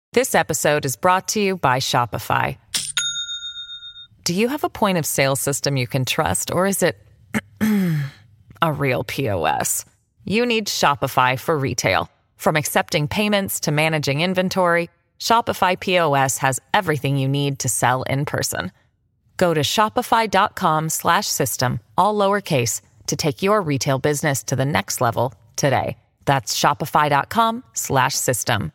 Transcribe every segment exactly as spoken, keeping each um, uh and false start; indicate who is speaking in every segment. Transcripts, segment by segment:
Speaker 1: This episode is brought to you by Shopify. Do you have a point of sale system you can trust, or is it a real P O S? You need Shopify for retail. From accepting payments to managing inventory, Shopify P O S has everything you need to sell in person. Go to shopify.com slash system, all lowercase, to take your retail business to the next level today. That's shopify.com slash system.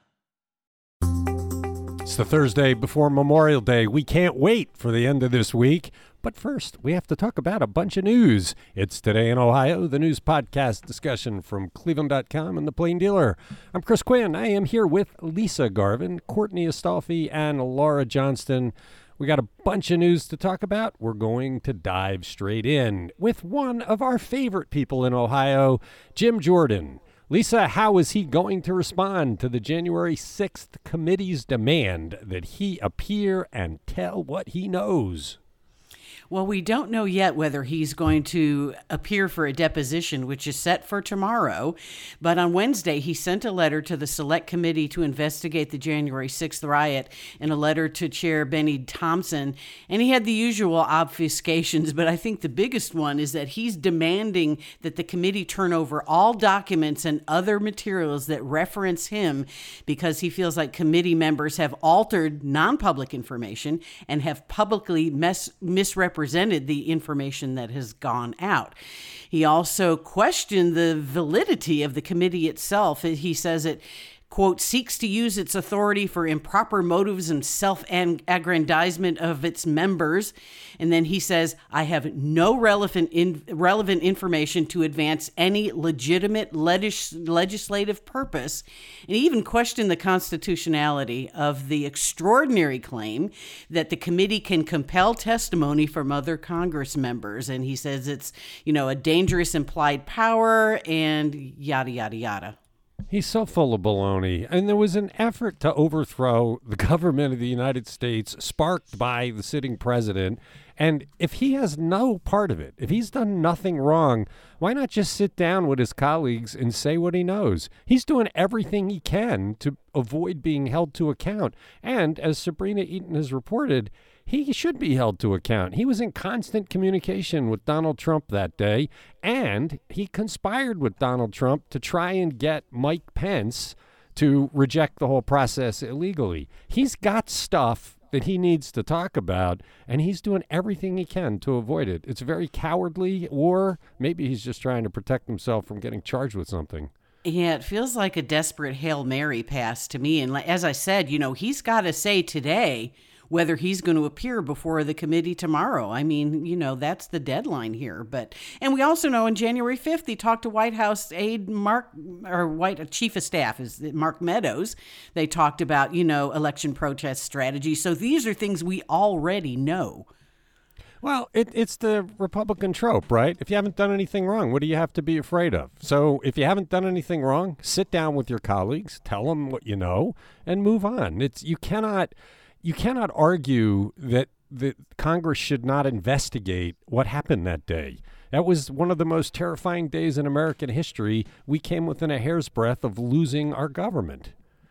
Speaker 2: It's the Thursday before Memorial Day. We can't wait for the end of this week. But first, we have to talk about a bunch of news. It's Today in Ohio, the news podcast discussion from Cleveland dot com and The Plain Dealer. I'm Chris Quinn. I am here with Lisa Garvin, Courtney Astolfi, and Laura Johnston. We got a bunch of news to talk about. We're going to dive straight in with one of our favorite people in Ohio, Jim Jordan. Lisa, how is he going to respond to the January sixth committee's demand that he appear and tell what he knows?
Speaker 3: Well, we don't know yet whether he's going to appear for a deposition, which is set for tomorrow. But on Wednesday, he sent a letter to the Select Committee to investigate the January sixth riot and a letter to Chair Benny Thompson. And he had the usual obfuscations, but I think the biggest one is that he's demanding that the committee turn over all documents and other materials that reference him because he feels like committee members have altered non-public information and have publicly mis- misrepresented presented the information that has gone out. He also questioned the validity of the committee itself. He says it, quote, seeks to use its authority for improper motives and self-aggrandizement of its members. And then he says, I have no relevant in, relevant information to advance any legitimate legis- legislative purpose. And he even questioned the constitutionality of the extraordinary claim that the committee can compel testimony from other Congress members. And he says it's, you know, a dangerous implied power and yada, yada, yada.
Speaker 2: He's so full of baloney. And there was an effort to overthrow the government of the United States sparked by the sitting president. And if he has no part of it, if he's done nothing wrong, why not just sit down with his colleagues and say what he knows? He's doing everything he can to avoid being held to account. And as Sabrina Eaton has reported, he should be held to account. He was in constant communication with Donald Trump that day, and he conspired with Donald Trump to try and get Mike Pence to reject the whole process illegally. He's got stuff that he needs to talk about, and he's doing everything he can to avoid it. It's very cowardly, or maybe he's just trying to protect himself from getting charged with something.
Speaker 3: Yeah, it feels like a desperate Hail Mary pass to me. And as I said, you know, he's got to say today whether he's going to appear before the committee tomorrow. I mean, you know, that's the deadline here. But and we also know on January fifth, he talked to White House aide Mark, or White Chief of Staff is Mark Meadows. They talked about, you know, election protest strategy. So these are things we already know.
Speaker 2: Well, it, it's the Republican trope, right? If you haven't done anything wrong, what do you have to be afraid of? So if you haven't done anything wrong, sit down with your colleagues, tell them what you know, and move on. It's you cannot... You cannot argue that the Congress should not investigate what happened that day. That was one of the most terrifying days in American history. We came within a hair's breadth of losing our government.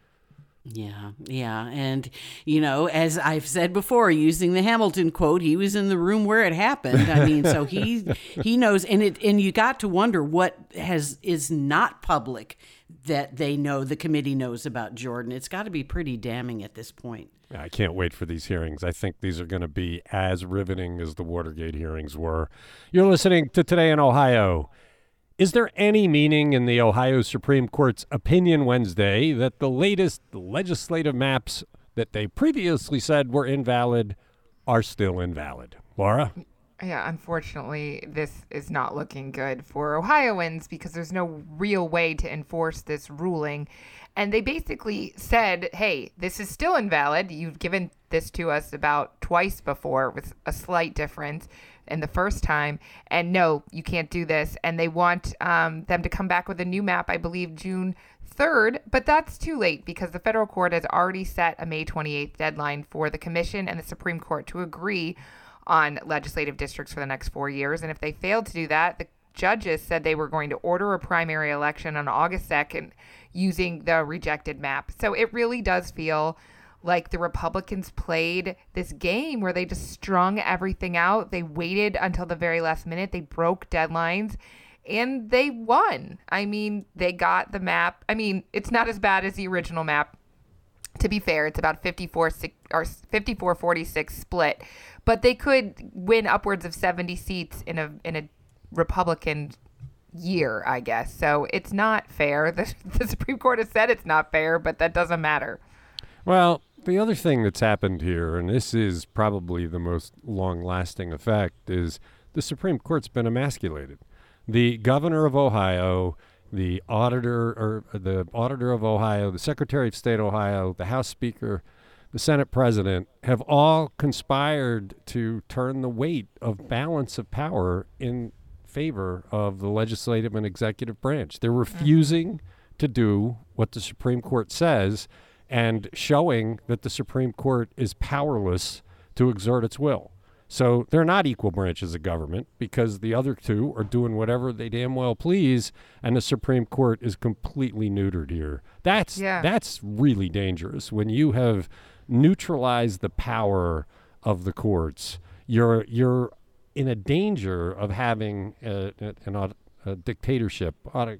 Speaker 3: Yeah, yeah. And, you know, as I've said before, using the Hamilton quote, he was in the room where it happened. I mean, so he he knows. And it and you got to wonder what has is not public that they know, the committee knows about Jordan. It's got to be pretty damning at this point.
Speaker 2: I can't wait for these hearings. I think these are going to be as riveting as the Watergate hearings were. You're listening to Today in Ohio. Is there any meaning in the Ohio Supreme Court's opinion Wednesday that the latest legislative maps that they previously said were invalid are still invalid? Laura?
Speaker 4: Yeah, unfortunately, this is not looking good for Ohioans because there's no real way to enforce this ruling. And they basically said, hey, this is still invalid. You've given this to us about twice before with a slight difference in the first time. And no, you can't do this. And they want um, them to come back with a new map, I believe, June third. But that's too late because the federal court has already set a May twenty-eighth deadline for the commission and the Supreme Court to agree on legislative districts for the next four years. And if they fail to do that, the judges said they were going to order a primary election on August second using the rejected map. So it really does feel like the Republicans played this game where they just strung everything out. They waited until the very last minute. They broke deadlines and they won. I mean, they got the map. I mean, it's not as bad as the original map. To be fair, it's about fifty-four or fifty-four forty-six split, but they could win upwards of seventy seats in a in a Republican year, I guess. So it's not fair. The, the Supreme Court has said it's not fair, but that doesn't matter.
Speaker 2: Well, the other thing that's happened here, and this is probably the most long-lasting effect, is the Supreme Court's been emasculated. The governor of Ohio, the auditor or the auditor of Ohio, the Secretary of State of Ohio, the House Speaker, the Senate President have all conspired to turn the weight of balance of power in favor of the legislative and executive branch. They're refusing mm-hmm. to do what the Supreme Court says and showing that the Supreme Court is powerless to exert its will. So they're not equal branches of government because the other two are doing whatever they damn well please, and the Supreme Court is completely neutered here. That's
Speaker 4: yeah.
Speaker 2: that's really dangerous. When you have neutralized the power of the courts, you're you're in a danger of having a, a, an, a dictatorship,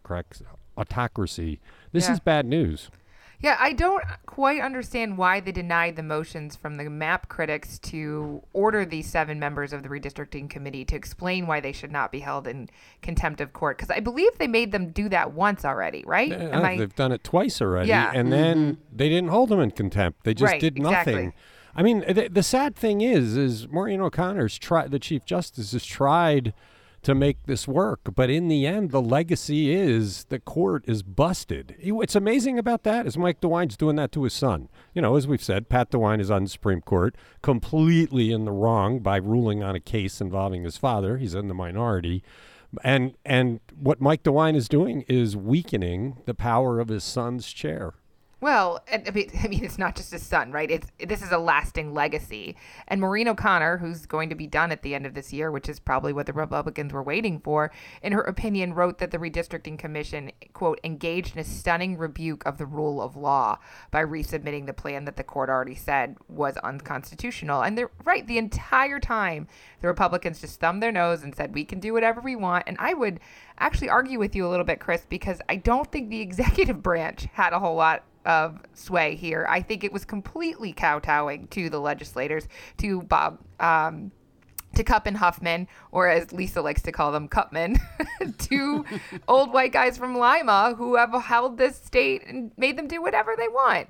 Speaker 2: autocracy. This
Speaker 4: yeah.
Speaker 2: is bad news.
Speaker 4: Yeah, I don't quite understand why they denied the motions from the map critics to order these seven members of the redistricting committee to explain why they should not be held in contempt of court. Because I believe they made them do that once already, right?
Speaker 2: Yeah,
Speaker 4: Am I...
Speaker 2: They've done it twice already.
Speaker 4: Yeah.
Speaker 2: And
Speaker 4: mm-hmm.
Speaker 2: then they didn't hold them in contempt. They just
Speaker 4: right,
Speaker 2: did nothing.
Speaker 4: Exactly.
Speaker 2: I mean, the, the sad thing is, is Maureen O'Connor's tried, the Chief Justice has tried to make this work. But in the end, the legacy is the court is busted. What's amazing about that is Mike DeWine's doing that to his son. You know, as we've said, Pat DeWine is on the Supreme Court, completely in the wrong by ruling on a case involving his father. He's in the minority. And and what Mike DeWine is doing is weakening the power of his son's chair.
Speaker 4: Well, I mean, I mean, it's not just his son, right? It's this is a lasting legacy. And Maureen O'Connor, who's going to be done at the end of this year, which is probably what the Republicans were waiting for, in her opinion, wrote that the Redistricting Commission, quote, engaged in a stunning rebuke of the rule of law by resubmitting the plan that the court already said was unconstitutional. And they're right, the entire time, the Republicans just thumbed their nose and said, we can do whatever we want. And I would actually argue with you a little bit, Chris, because I don't think the executive branch had a whole lot of sway here. I think it was completely kowtowing to the legislators, to Bob, um, to Cupp and Huffman, or as Lisa likes to call them, Cupman, two old white guys from Lima who have held this state and made them do whatever they want.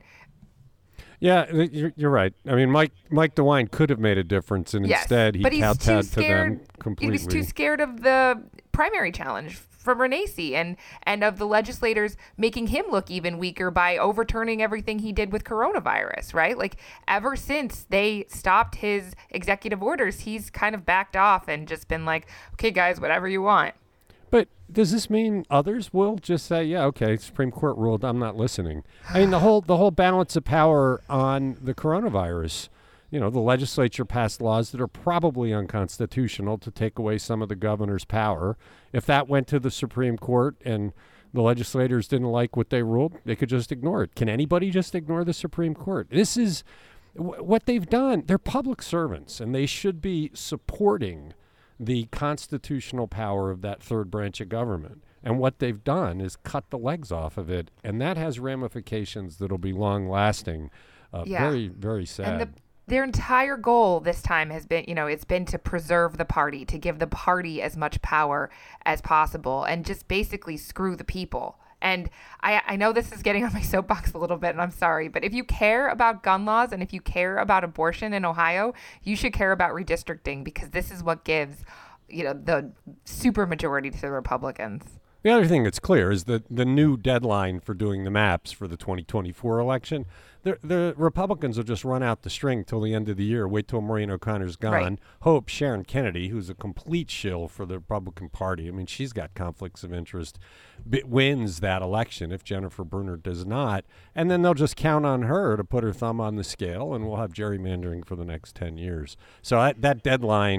Speaker 2: Yeah, you're, you're right. I mean, Mike Mike DeWine could have made a difference, and
Speaker 4: yes,
Speaker 2: instead he kowtowed to them completely.
Speaker 4: He was too scared of the primary challenge from Renacci and, and of the legislators making him look even weaker by overturning everything he did with coronavirus, right? Like, ever since they stopped his executive orders, he's kind of backed off and just been like, okay, guys, whatever you want.
Speaker 2: But does this mean others will just say, yeah, okay, Supreme Court ruled, I'm not listening? I mean, the whole the whole balance of power on the coronavirus, you know, the legislature passed laws that are probably unconstitutional to take away some of the governor's power. If that went to the Supreme Court and the legislators didn't like what they ruled, they could just ignore it. Can anybody just ignore the Supreme Court? This is w- what they've done. They're public servants, and they should be supporting the constitutional power of that third branch of government. And what they've done is cut the legs off of it, and that has ramifications that'll be long-lasting. Uh,
Speaker 4: yeah.
Speaker 2: Very, very sad.
Speaker 4: And the, their entire goal this time has been, you know, it's been to preserve the party, to give the party as much power as possible, and just basically screw the people. And I, I know this is getting on my soapbox a little bit, and I'm sorry, but if you care about gun laws and if you care about abortion in Ohio, you should care about redistricting, because this is what gives, you know, the super majority to the Republicans.
Speaker 2: The other thing that's clear is that the new deadline for doing the maps for the twenty twenty-four election, the, the Republicans will just run out the string till the end of the year, wait till Maureen O'Connor's gone,
Speaker 4: Right.
Speaker 2: hope Sharon Kennedy, who's a complete shill for the Republican Party, I mean, she's got conflicts of interest, b- wins that election if Jennifer Brunner does not, and then they'll just count on her to put her thumb on the scale, and we'll have gerrymandering for the next ten years. So that, that deadline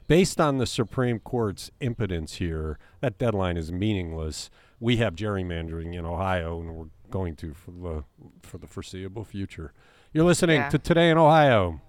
Speaker 2: based on the Supreme Court's impotence here, that deadline is meaningless. We have gerrymandering in Ohio, and we're going to for the for the foreseeable future. You're listening
Speaker 4: Yeah.
Speaker 2: to Today in Ohio.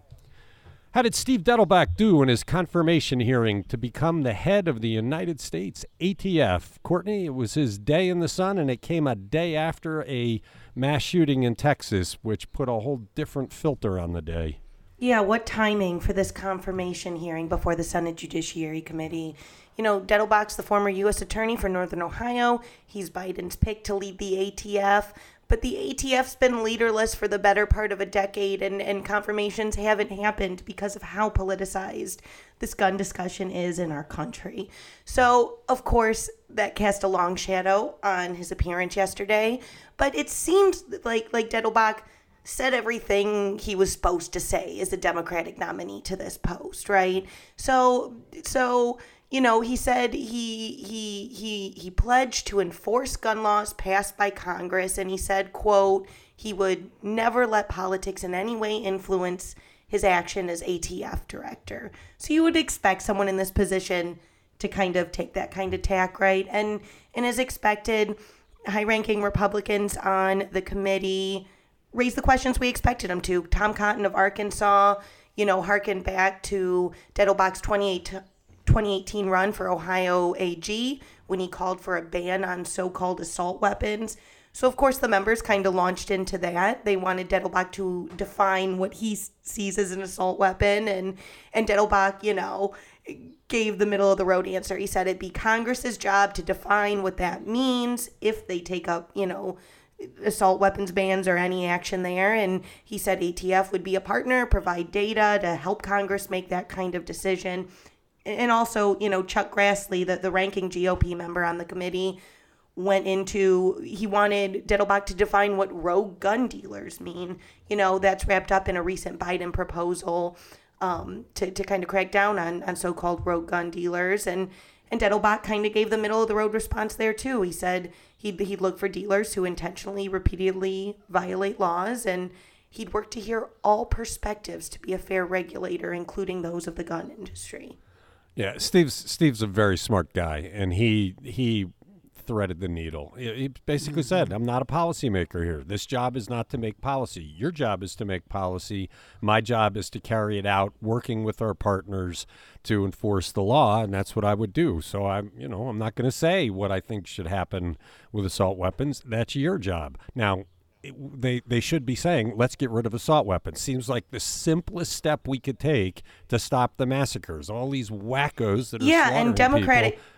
Speaker 2: How did Steve Dettelbach do in his confirmation hearing to become the head of the United States A T F? Courtney, it was his day in the sun, and it came a day after a mass shooting in Texas, which put a whole different filter on the day.
Speaker 5: Yeah, what timing for this confirmation hearing before the Senate Judiciary Committee. You know, Dettelbach's the former U S attorney for Northern Ohio. He's Biden's pick to lead the A T F. But the A T F's been leaderless for the better part of a decade, and, and confirmations haven't happened because of how politicized this gun discussion is in our country. So, of course, that cast a long shadow on his appearance yesterday. But it seemed like, like Dettelbach said everything he was supposed to say as a Democratic nominee to this post, right? So, so you know, he said he he he he pledged to enforce gun laws passed by Congress, and he said, quote, he would never let politics in any way influence his action as A T F director. So you would expect someone in this position to kind of take that kind of tack, right? And and as expected, high-ranking Republicans on the committee raised the questions we expected them to. Tom Cotton of Arkansas, you know, harkened back to Dettelbach's twenty eighteen run for Ohio A G when he called for a ban on so-called assault weapons. So, of course, the members kind of launched into that. They wanted Dettelbach to define what he sees as an assault weapon. And, and Dettelbach, you know, gave the middle-of-the-road answer. He said it'd be Congress's job to define what that means if they take up, you know, assault weapons bans or any action there. And he said A T F would be a partner, provide data to help Congress make that kind of decision. And also, you know, Chuck Grassley, the, the ranking G O P member on the committee, went into, he wanted Dettelbach to define what rogue gun dealers mean. You know, that's wrapped up in a recent Biden proposal um, to, to kind of crack down on, on so-called rogue gun dealers. And, and Dettelbach kind of gave the middle-of-the-road response there, too. He said he'd, he'd look for dealers who intentionally, repeatedly violate laws, and he'd work to hear all perspectives to be a fair regulator, including those of the gun industry.
Speaker 2: Yeah, Steve's Steve's a very smart guy, and he he threaded the needle. He he basically said, I'm not a policymaker here. This job is not to make policy. Your job is to make policy. My job is to carry it out, working with our partners to enforce the law, and that's what I would do. So I'm, you know, I'm not going to say what I think should happen with assault weapons. That's your job. Now, It, they they should be saying, let's get rid of assault weapons. Seems like the simplest step we could take to stop the massacres. All these wackos that are
Speaker 5: yeah,
Speaker 2: slaughtering
Speaker 5: and Democratic.
Speaker 2: people.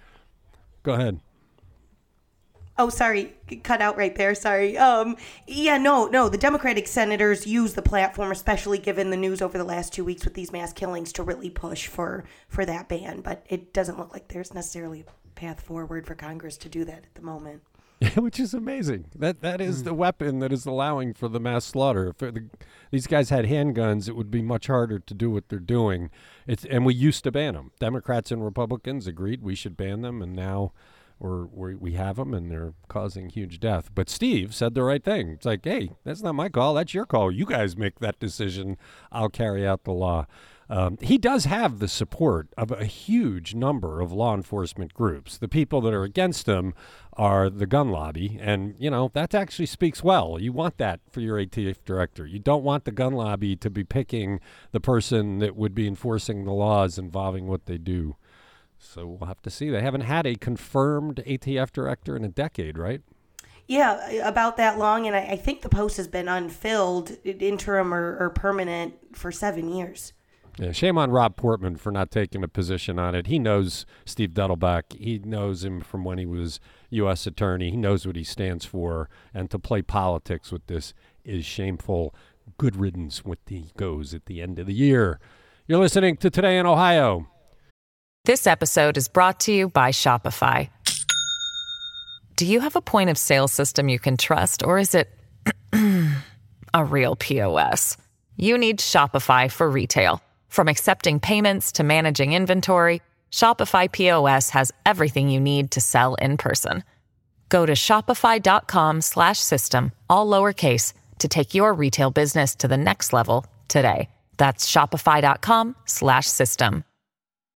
Speaker 2: Go ahead.
Speaker 5: Oh, sorry, cut out right there. Sorry. Um, yeah, no, no. The Democratic senators use the platform, especially given the news over the last two weeks with these mass killings, to really push for for that ban. But it doesn't look like there's necessarily a path forward for Congress to do that at the moment.
Speaker 2: Which is amazing. That that is the weapon that is allowing for the mass slaughter. If the, these guys had handguns, it would be much harder to do what they're doing. It's and we used to ban them. Democrats and Republicans agreed we should ban them, and now we're, we're, we have them, and they're causing huge death. But Steve said the right thing. It's like, hey, that's not my call. That's your call. You guys make that decision. I'll carry out the law. Um, he does have the support of a huge number of law enforcement groups. The people that are against him are the gun lobby, and, you know, that actually speaks well. You want that for your A T F director. You don't want the gun lobby to be picking the person that would be enforcing the laws involving what they do. So we'll have to see. They haven't had a confirmed A T F director in a decade, right?
Speaker 5: Yeah, about that long, and I, I think the post has been unfilled, interim or, or permanent, for seven years.
Speaker 2: Yeah, shame on Rob Portman for not taking a position on it. He knows Steve Dettelbach. He knows him from when he was U S attorney. He knows what he stands for. And to play politics with this is shameful. Good riddance with the goes at the end of the year. You're listening to Today in Ohio.
Speaker 1: This episode is brought to you by Shopify. Do you have a point of sale system you can trust, or is it a real P O S? You need Shopify for retail. From accepting payments to managing inventory, Shopify P O S has everything you need to sell in person. Go to shopify.com slash system, all lowercase, to take your retail business to the next level today. That's shopify.com slash system.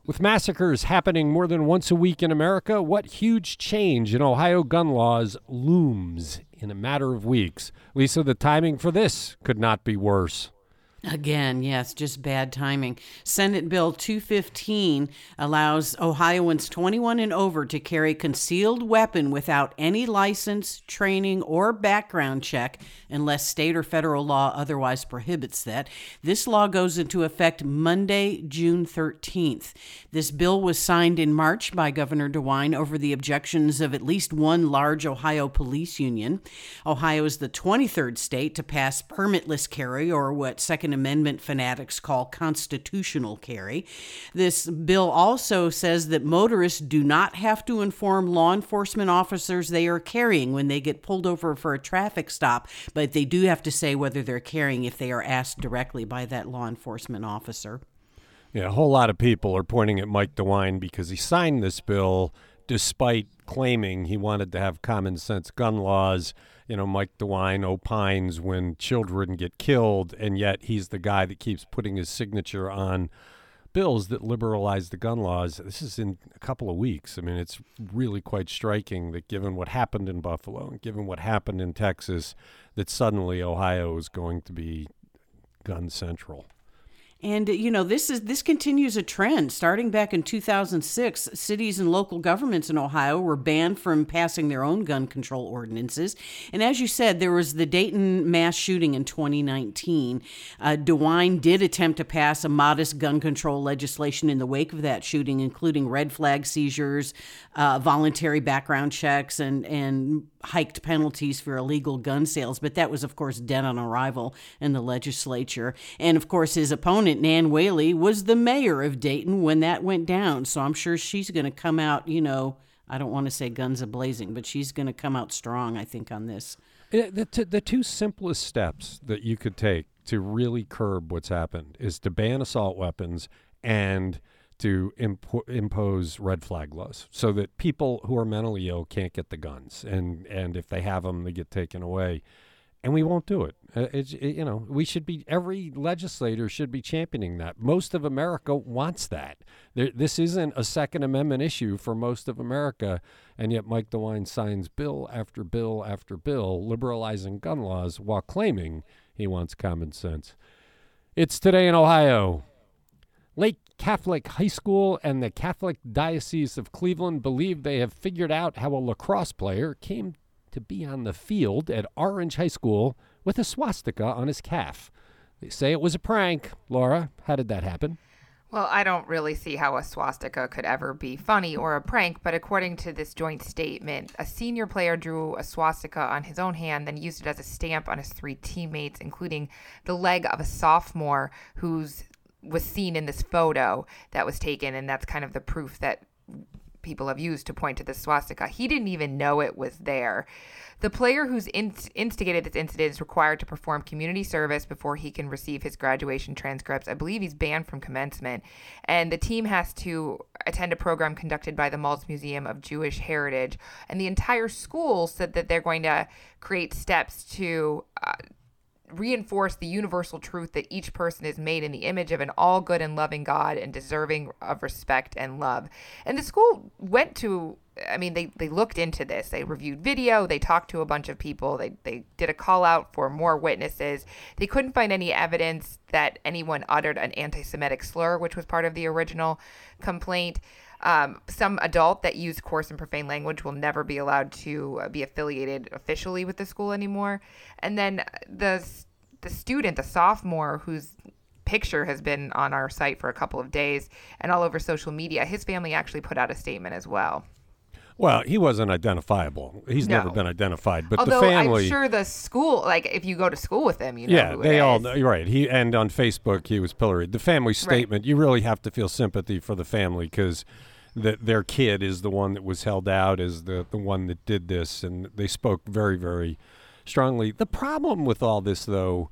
Speaker 2: With massacres happening more than once a week in America, what huge change in Ohio gun laws looms in a matter of weeks? Lisa, the timing for this could not be worse.
Speaker 3: Again, yes, just bad timing. Senate Bill two fifteen allows Ohioans twenty-one and over to carry concealed weapon without any license, training, or background check unless state or federal law otherwise prohibits that. This law goes into effect Monday, June thirteenth. This bill was signed in March by Governor DeWine over the objections of at least one large Ohio police union. Ohio is the twenty-third state to pass permitless carry, or what Second Amendment fanatics call constitutional carry. This bill also says that motorists do not have to inform law enforcement officers they are carrying when they get pulled over for a traffic stop, but they do have to say whether they're carrying if they are asked directly by that law enforcement officer.
Speaker 2: Yeah, a whole lot of people are pointing at Mike DeWine because he signed this bill despite claiming he wanted to have common sense gun laws. You know, Mike DeWine opines when children get killed, and yet he's the guy that keeps putting his signature on bills that liberalize the gun laws. This is in a couple of weeks. I mean, it's really quite striking that given what happened in Buffalo and given what happened in Texas, that suddenly Ohio is going to be gun central.
Speaker 3: And, you know, this is this continues a trend. Starting back in two thousand six, cities and local governments in Ohio were banned from passing their own gun control ordinances. And as you said, there was the Dayton mass shooting in twenty nineteen. Uh, DeWine did attempt to pass a modest gun control legislation in the wake of that shooting, including red flag seizures, uh, voluntary background checks, and, and hiked penalties for illegal gun sales. But that was, of course, dead on arrival in the legislature. And, of course, his opponent, Nan Whaley, was the mayor of Dayton when that went down. So I'm sure she's going to come out, you know, I don't want to say guns a-blazing, but she's going to come out strong, I think, on this.
Speaker 2: The, the, the two simplest steps that you could take to really curb what's happened is to ban assault weapons and to impo- impose red flag laws so that people who are mentally ill can't get the guns. And, and if they have them, they get taken away. And we won't do it. Uh, it's, it, you know, we should be, every legislator should be championing that. Most of America wants that. There, this isn't a Second Amendment issue for most of America, and yet Mike DeWine signs bill after bill after bill liberalizing gun laws while claiming he wants common sense. It's Today in Ohio. Lake Catholic High School and the Catholic Diocese of Cleveland believe they have figured out how a lacrosse player came to be on the field at Orange High School with a swastika on his calf. They say it was a prank. Laura, how did that happen?
Speaker 4: Well, I don't really see how a swastika could ever be funny or a prank, but according to this joint statement, a senior player drew a swastika on his own hand, then used it as a stamp on his three teammates, including the leg of a sophomore who's was seen in this photo that was taken, and that's kind of the proof that people have used to point to the swastika. He didn't even know it was there. The player who's in- instigated this incident is required to perform community service before he can receive his graduation transcripts. I believe he's banned from commencement. And the team has to attend a program conducted by the Maltz Museum of Jewish Heritage. And the entire school said that they're going to create steps to uh, reinforce the universal truth that each person is made in the image of an all good and loving God and deserving of respect and love. And the school went to, I mean, they, they looked into this. They reviewed video. They talked to a bunch of people. They, they did a call out for more witnesses. They couldn't find any evidence that anyone uttered an anti-Semitic slur, which was part of the original complaint. Um, some adult that used coarse and profane language will never be allowed to uh, be affiliated officially with the school anymore. And then the the student, the sophomore, whose picture has been on our site for a couple of days and all over social media, his family actually put out a statement as well.
Speaker 2: Well, he wasn't identifiable. He's
Speaker 4: No.
Speaker 2: never been identified. But
Speaker 4: Although
Speaker 2: the family,
Speaker 4: I'm sure the school, like if you go to school with him, you know
Speaker 2: yeah,
Speaker 4: who it
Speaker 2: they all
Speaker 4: is.
Speaker 2: know. You're right. He and on Facebook he was pilloried. The family statement. You really have to feel sympathy for the family because that their kid is the one that was held out as the the one that did this, and they spoke very, very strongly. The problem with all this, though,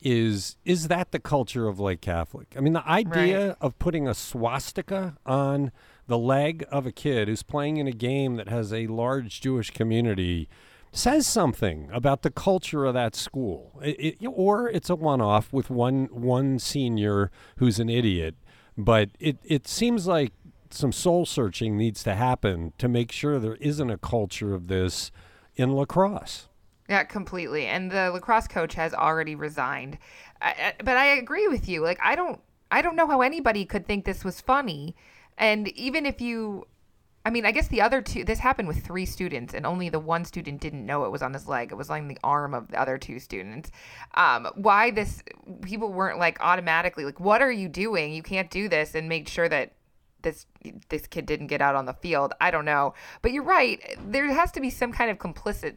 Speaker 2: is is that the culture of Lake Catholic? I mean, the idea
Speaker 4: Right.
Speaker 2: of putting a swastika on the leg of a kid who's playing in a game that has a large Jewish community says something about the culture of that school. It, it, or it's a one-off with one one senior who's an idiot. But it, it seems like some soul searching needs to happen to make sure there isn't a culture of this in lacrosse.
Speaker 4: Yeah, completely. And the lacrosse coach has already resigned. I, I, but I agree with you. Like, I don't, I don't know how anybody could think this was funny. And even if you, I mean, I guess the other two, this happened with three students, and only the one student didn't know it was on his leg. It was on the arm of the other two students. Um, why this, people weren't like automatically like, what are you doing? You can't do this, and make sure that this this kid didn't get out on the field. I don't know. But you're right. There has to be some kind of complicit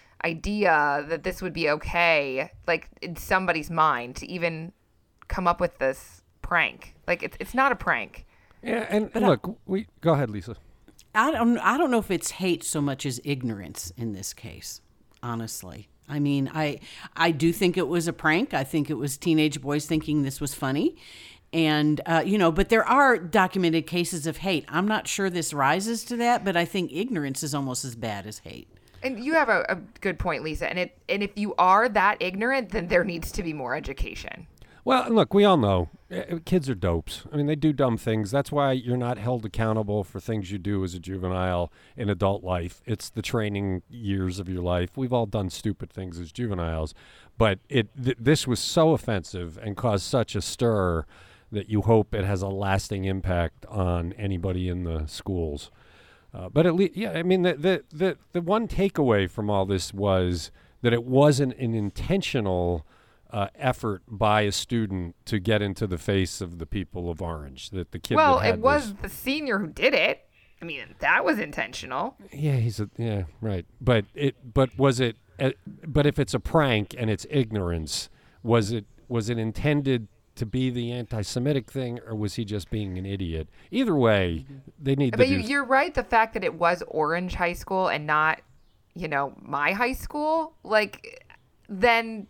Speaker 4: idea that this would be okay, like in somebody's mind, to even come up with this prank. Like, it's it's not a prank.
Speaker 2: Yeah, and, and
Speaker 3: I-
Speaker 2: look, we go ahead, Lisa.
Speaker 3: I don't I don't know if it's hate so much as ignorance in this case, honestly. I mean, I I do think it was a prank. I think it was teenage boys thinking this was funny. And, uh, you know, but there are documented cases of hate. I'm not sure this rises to that, but I think ignorance is almost as bad as hate.
Speaker 4: And you have a, a good point, Lisa. And it and if you are that ignorant, then there needs to be more education.
Speaker 2: Well, look, we all know uh, kids are dopes. I mean, they do dumb things. That's why you're not held accountable for things you do as a juvenile in adult life. It's the training years of your life. We've all done stupid things as juveniles, but it th- this was so offensive and caused such a stir that you hope it has a lasting impact on anybody in the schools. Uh, but at least, yeah, I mean, the, the the the one takeaway from all this was that it wasn't an intentional Uh, effort by a student to get into the face of the people of Orange. That the kid.
Speaker 4: Well,
Speaker 2: that had
Speaker 4: it was
Speaker 2: this,
Speaker 4: the senior who did it. I mean, that was intentional.
Speaker 2: yeah, he's a yeah, right. But it. But was it? Uh, but if it's a prank and it's ignorance, was it? Was it intended to be the anti-Semitic thing, or was he just being an idiot? Either way, they need
Speaker 4: But
Speaker 2: to
Speaker 4: you,
Speaker 2: do.
Speaker 4: you're right. The fact that it was Orange High School and not, you know, my high school, like, then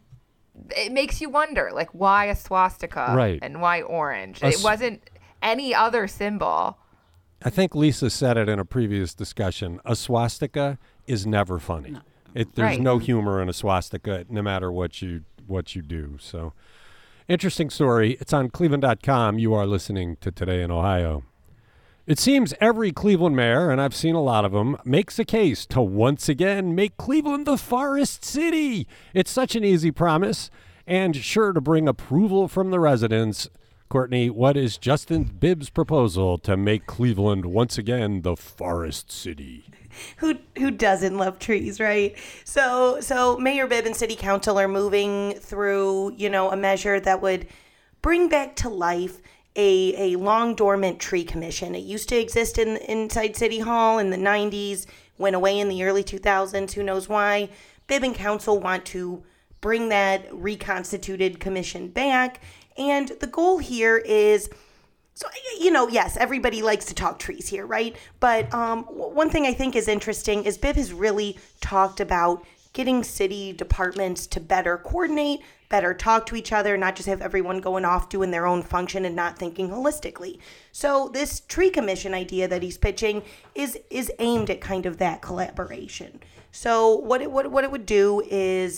Speaker 4: it makes you wonder, like, why a swastika,
Speaker 2: Right.
Speaker 4: and why orange?
Speaker 2: A
Speaker 4: It
Speaker 2: s-
Speaker 4: wasn't any other symbol.
Speaker 2: I think Lisa said it in a previous discussion. A swastika is never funny. It, there's
Speaker 4: Right.
Speaker 2: no humor in a swastika, no matter what you what you do. So, interesting story. It's on Cleveland dot com. You are listening to Today in Ohio. It seems every Cleveland mayor, and I've seen a lot of them, makes a case to once again make Cleveland the Forest City. It's such an easy promise and sure to bring approval from the residents. Courtney, what is Justin Bibbs' proposal to make Cleveland once again the Forest City?
Speaker 5: Who who doesn't love trees, right? So so Mayor Bibb and City Council are moving through, you know, a measure that would bring back to life a a long dormant tree commission. It used to exist in inside City Hall in the nineties, went away in the early two thousands, who knows why. Bibb and Council want to bring that reconstituted commission back, and the goal here is, so, you know, yes, everybody likes to talk trees here, right? But um, w- one thing I think is interesting is Bibb has really talked about getting city departments to better coordinate, better talk to each other, not just have everyone going off doing their own function and not thinking holistically. So this tree commission idea that he's pitching is is aimed at kind of that collaboration. So what it, what, what it would do is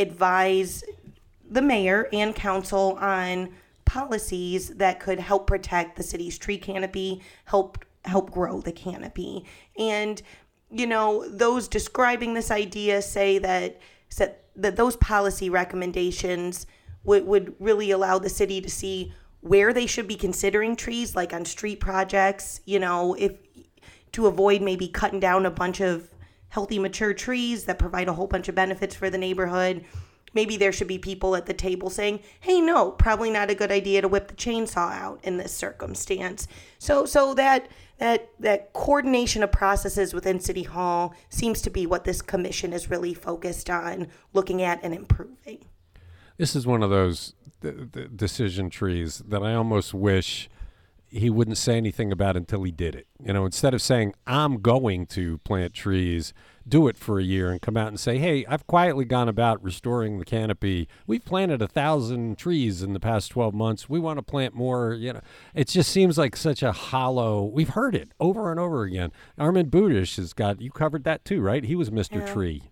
Speaker 5: advise the mayor and council on policies that could help protect the city's tree canopy, help help grow the canopy. And, you know, those describing this idea say that that, that those policy recommendations would, would really allow the city to see where they should be considering trees, like on street projects, you know, if to avoid maybe cutting down a bunch of healthy, mature trees that provide a whole bunch of benefits for the neighborhood. Maybe there should be people at the table saying, hey, no, probably not a good idea to whip the chainsaw out in this circumstance. So so that that that coordination of processes within City Hall seems to be what this commission is really focused on looking at and improving.
Speaker 2: This is one of those th- th- decision trees that I almost wish he wouldn't say anything about until he did it. You know, instead of saying, I'm going to plant trees, do it for a year and come out and say, hey, I've quietly gone about restoring the canopy. We've planted a thousand trees in the past twelve months. We want to plant more. You know, it just seems like such a hollow. We've heard it over and over again. Armin Budish has got, you covered that too, right? He was Mister
Speaker 5: Yeah.
Speaker 2: Tree.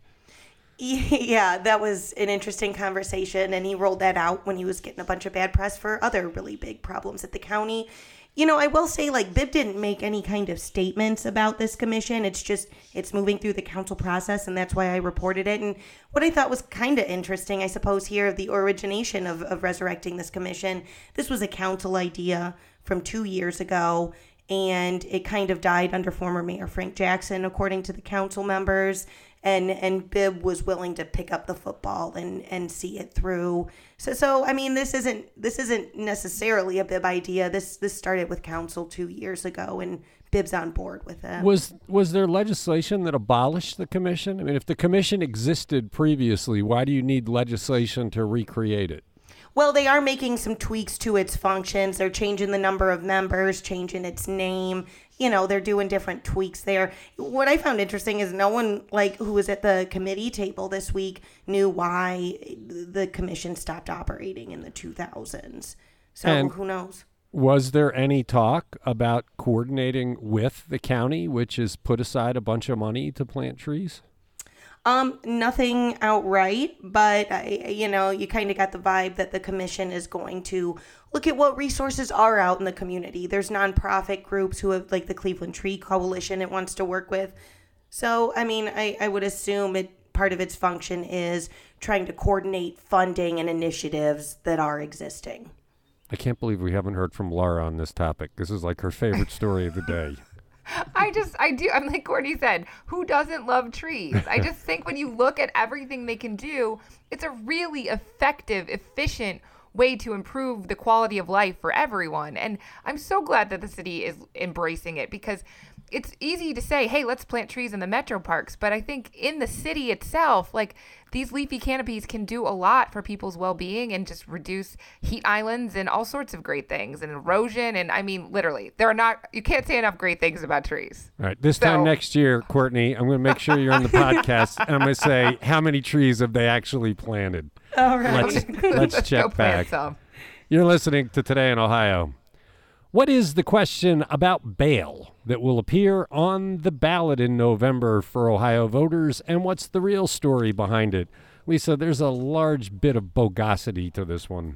Speaker 5: Yeah, that was an interesting conversation, and he rolled that out when he was getting a bunch of bad press for other really big problems at the county. You know, I will say, like, Bibb didn't make any kind of statements about this commission. It's just, it's moving through the council process, and that's why I reported it. And what I thought was kind of interesting, I suppose, here, the origination of, of resurrecting this commission, this was a council idea from two years ago, and it kind of died under former Mayor Frank Jackson, according to the council members. And and Bibb was willing to pick up the football and, and see it through. So so I mean this isn't this isn't necessarily a Bibb idea. This this started with council two years ago, and Bibb's on board with it.
Speaker 2: Was was there legislation that abolished the commission? I mean, if the commission existed previously, why do you need legislation to recreate it?
Speaker 5: Well, they are making some tweaks to its functions. They're changing the number of members, changing its name. You know, they're doing different tweaks there. What I found interesting is no one, like, who was at the committee table this week knew why the commission stopped operating in the two thousands. So
Speaker 2: And
Speaker 5: who knows?
Speaker 2: Was there any talk about coordinating with the county, which has put aside a bunch of money to plant trees?
Speaker 5: Um, nothing outright, but I, you know, you kind of got the vibe that the commission is going to look at what resources are out in the community. There's nonprofit groups who have, like the Cleveland Tree Coalition, it wants to work with. So, I mean, I, I would assume it part of its function is trying to coordinate funding and initiatives that are existing.
Speaker 2: I can't believe we haven't heard from Laura on this topic. This is like her favorite story of the day.
Speaker 4: I just, I do, I'm like Courtney said, who doesn't love trees? I just think when you look at everything they can do, it's a really effective, efficient way to improve the quality of life for everyone. And I'm so glad that the city is embracing it, because it's easy to say, hey, let's plant trees in the metro parks. But I think in the city itself, like, these leafy canopies can do a lot for people's well-being and just reduce heat islands and all sorts of great things and erosion. And I mean, literally, there are not, you can't say enough great things about trees.
Speaker 2: All right. This
Speaker 4: So-
Speaker 2: time next year, Courtney, I'm going to make sure you're on the podcast, and I'm going to say, how many trees have they actually planted?
Speaker 5: All right.
Speaker 2: Let's, let's
Speaker 4: Go
Speaker 2: check
Speaker 4: plant
Speaker 2: back.
Speaker 4: some.
Speaker 2: You're listening to Today in Ohio. What is the question about bail that will appear on the ballot in November for Ohio voters, and what's the real story behind it? Lisa, there's a large bit of bogosity to this one.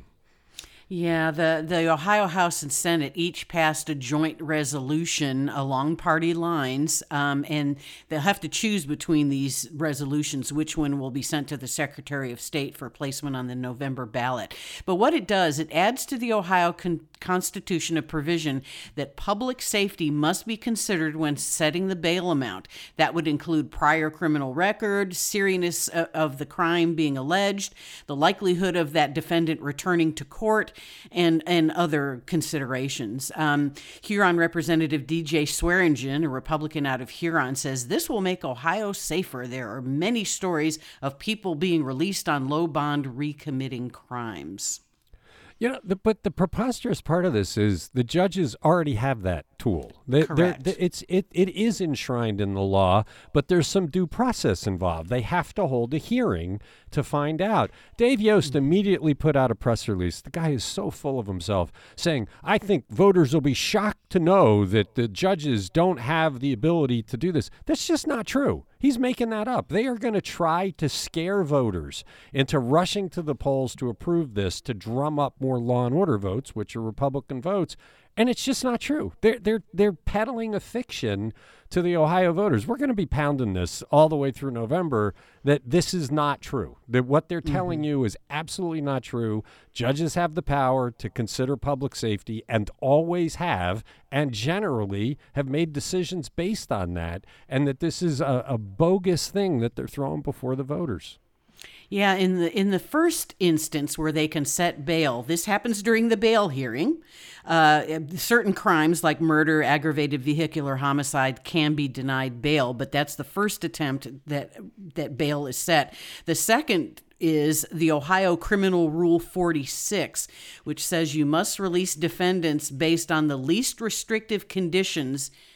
Speaker 3: Yeah, the, the Ohio House and Senate each passed a joint resolution along party lines, um, and they'll have to choose between these resolutions which one will be sent to the Secretary of State for placement on the November ballot. But what it does, it adds to the Ohio con- Constitution a provision that public safety must be considered when setting the bail amount. That would include prior criminal record, seriousness of the crime being alleged, the likelihood of that defendant returning to court, and and other considerations. Um, Huron Representative D J Swearingen, a Republican out of Huron, says this will make Ohio safer. There are many stories of people being released on low bond recommitting crimes.
Speaker 2: You know, the, but the preposterous part of this is the judges already have that tool. They,
Speaker 3: Correct.
Speaker 2: they, it's it it is enshrined in the law, but there's some due process involved. They have to hold a hearing to find out. Dave Yost immediately put out a press release. The guy is so full of himself, saying, "I think voters will be shocked to know that the judges don't have the ability to do this." That's just not true. He's making that up. They are going to try to scare voters into rushing to the polls to approve this, to drum up more law and order votes, which are Republican votes. And it's just not true. They're they're they're peddling a fiction to the Ohio voters. We're going to be pounding this all the way through November that this is not true. That what they're telling
Speaker 3: Mm-hmm.
Speaker 2: you is absolutely not true. Judges have the power to consider public safety and always have, and generally have made decisions based on that, and that this is a, a bogus thing that they're throwing before the voters.
Speaker 3: Yeah, in the in the first instance where they can set bail, this happens during the bail hearing. Uh, certain crimes like murder, aggravated vehicular homicide can be denied bail, but that's the first attempt that that bail is set. The second is the Ohio Criminal Rule forty-six, which says you must release defendants based on the least restrictive conditions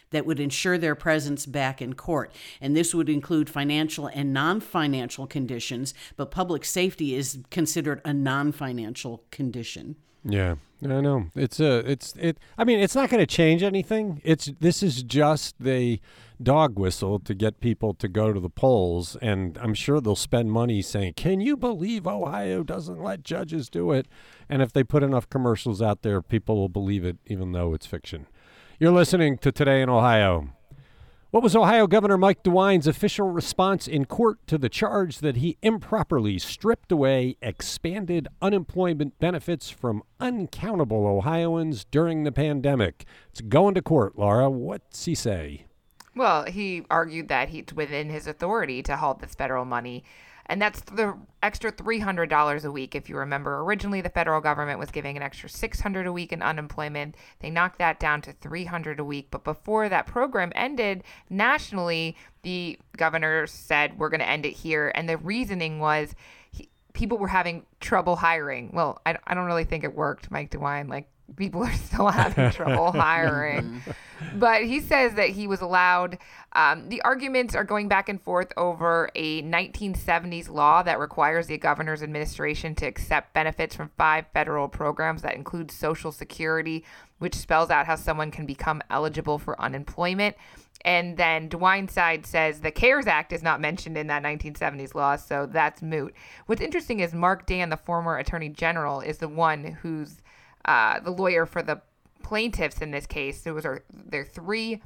Speaker 3: that would ensure their presence back in court. And this would include financial and non-financial conditions, but public safety is considered a non-financial condition.
Speaker 2: Yeah, I know. It's a, it's, it, I mean, it's not going to change anything. It's, this is just the dog whistle to get people to go to the polls. And I'm sure they'll spend money saying, can you believe Ohio doesn't let judges do it? And if they put enough commercials out there, people will believe it, even though it's fiction. You're listening to Today in Ohio. What was Ohio Governor Mike DeWine's official response in court to the charge that he improperly stripped away expanded unemployment benefits from uncountable Ohioans during the pandemic? It's going to court, Laura. What's he say?
Speaker 4: Well, he argued that it's within his authority to halt this federal money. And that's the extra three hundred dollars a week. If you remember, originally the federal government was giving an extra six hundred dollars a week in unemployment. They knocked that down to three hundred dollars a week. But before that program ended, nationally, the governor said, we're going to end it here. And the reasoning was he, people were having trouble hiring. Well, I, I don't really think it worked, Mike DeWine. Like, people are still having trouble hiring. But he says that he was allowed. Um, the arguments are going back and forth over a nineteen seventies law that requires the governor's administration to accept benefits from five federal programs that include Social Security, which spells out how someone can become eligible for unemployment. And then DeWine's side says the CARES Act is not mentioned in that nineteen seventies law, so that's moot. What's interesting is Mark Dan, the former attorney general, is the one who's uh, the lawyer for the plaintiffs in this case. There was there are three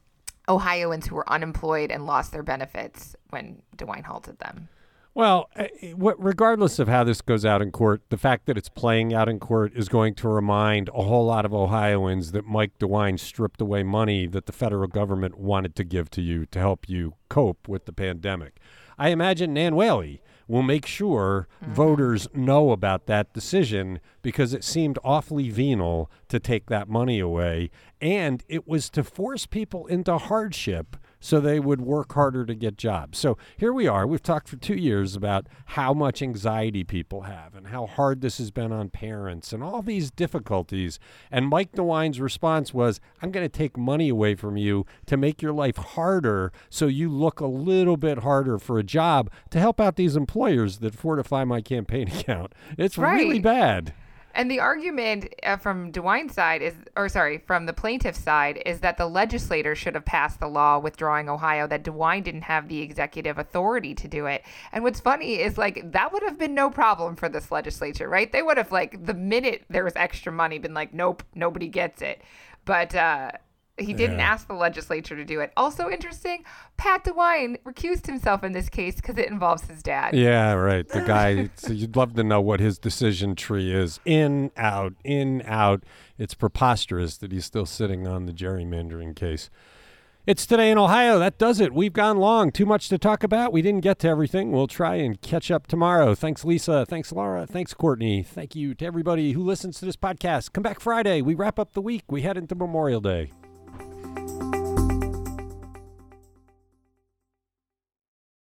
Speaker 4: Ohioans who were unemployed and lost their benefits when DeWine halted them.
Speaker 2: Well, regardless of how this goes out in court, the fact that it's playing out in court is going to remind a whole lot of Ohioans that Mike DeWine stripped away money that the federal government wanted to give to you to help you cope with the pandemic. I imagine Nan Whaley will make sure mm-hmm. voters know about that decision because it seemed awfully venal to take that money away. And it was to force people into hardship so they would work harder to get jobs. So here we are. We've talked for two years about how much anxiety people have and how hard this has been on parents and all these difficulties. And Mike DeWine's response was, I'm going to take money away from you to make your life harder so you look a little bit harder for a job to help out these employers that fortify my campaign account. It's
Speaker 4: right.
Speaker 2: really bad.
Speaker 4: And the argument uh, from DeWine's side is, or sorry, from the plaintiff's side, is that the legislator should have passed the law withdrawing Ohio, that DeWine didn't have the executive authority to do it. And what's funny is, like, that would have been no problem for this legislature, right? They would have, like, the minute there was extra money, been like, nope, nobody gets it. But uh, he didn't
Speaker 2: yeah.
Speaker 4: ask the legislature to do it. Also interesting, Pat DeWine recused himself in this case because it involves his dad.
Speaker 2: Yeah, right. The guy, so you'd love to know what his decision tree is. In, out, in, out. It's preposterous that he's still sitting on the gerrymandering case. It's Today in Ohio. That does it. We've gone long. Too much to talk about. We didn't get to everything. We'll try and catch up tomorrow. Thanks, Lisa. Thanks, Laura. Thanks, Courtney. Thank you to everybody who listens to this podcast. Come back Friday. We wrap up the week. We head into Memorial Day.